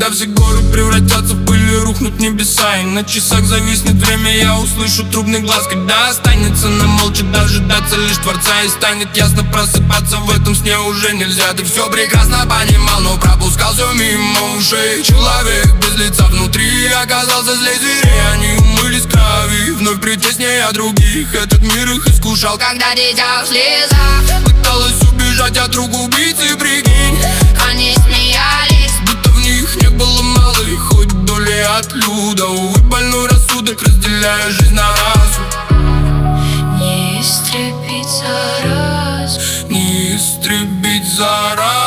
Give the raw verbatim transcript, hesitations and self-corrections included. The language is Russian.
когда все горы превратятся в пыль и рухнут небеса, и на часах зависнет время, я услышу трубный глаз. Когда останется нам молча дожидаться лишь Творца, и станет ясно, просыпаться в этом сне уже нельзя. Ты все прекрасно понимал, но пропускал все мимо ушей. Человек без лица внутри оказался злей зверей. Они умылись кровью, вновь притесняя других. Этот мир их искушал, Когда дитя в слезах пыталась убежать от рук убийцы, прикинь. они смеялись, Будто в них не было малой хоть доли от люда. Увы, больной рассудок, разделяя жизнь на разу. не истребить заразу. Не истребить заразу.